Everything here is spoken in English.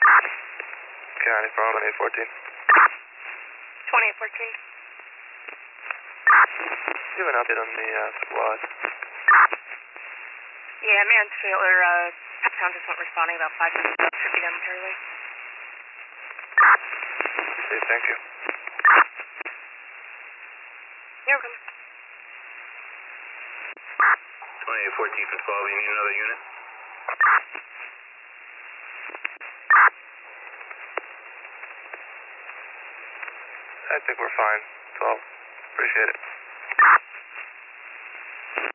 County from 2814. 2814. Do an update on the squad. Yeah, Mansfield, or Town just went responding about 5 minutes ago. Should be done momentarily. Okay, thank you. You're welcome. 2814 for 12, you need another unit? I think we're fine. 12. Appreciate it.